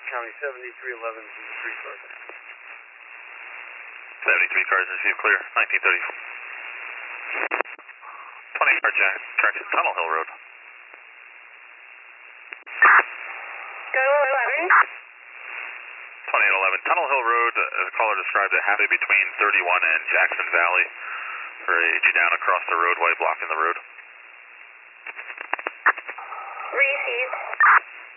County 7311 to the 3 cars. 73 cars received clear, 1934. 20 car jack, correction, Tunnel Hill Road. Go 11. 2811, Tunnel Hill Road, the caller described it halfway between 31 and Jackson Valley for a G down across the roadway blocking the road. Received.